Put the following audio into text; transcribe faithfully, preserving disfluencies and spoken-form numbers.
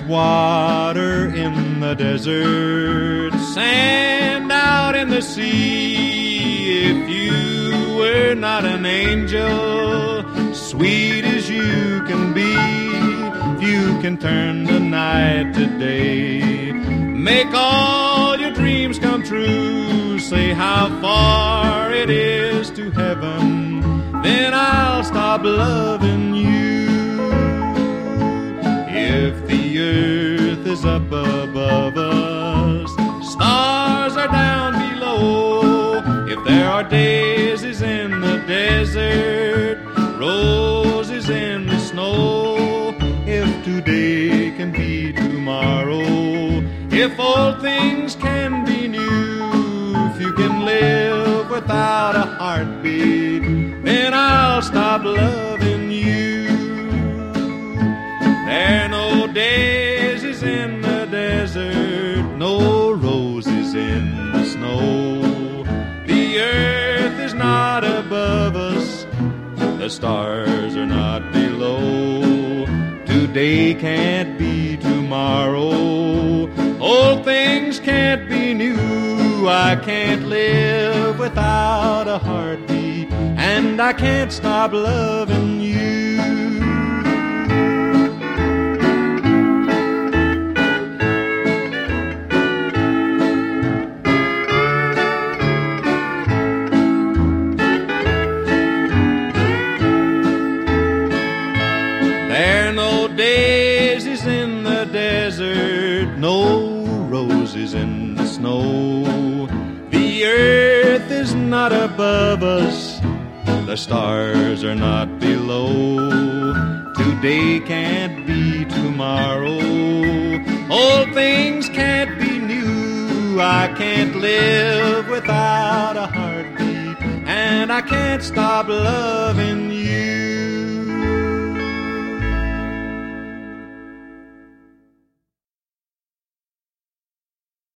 water in the desert, sand out in the sea. If you were not an angel, sweet as you can be, if you can turn the night to day, make all your dreams come true, say how far it is to heaven, then I'll stop loving you. If the earth is up above us, stars are down below, if there are daisies in the desert, roses in the snow, if today can be tomorrow, if old things can be new, if you can live without a heartbeat, then I'll stop loving you. There are no daisies in the desert, no roses in the snow. The earth is not above us, the stars are not below. Today can't be tomorrow, old things can't be new. I can't live without a heartbeat, and I can't stop loving you. There are no daisies in the desert, no roses in the snow. The earth is not above us, the stars are not below. Today can't be tomorrow, old things can't be new. I can't live without a heartbeat, and I can't stop loving you.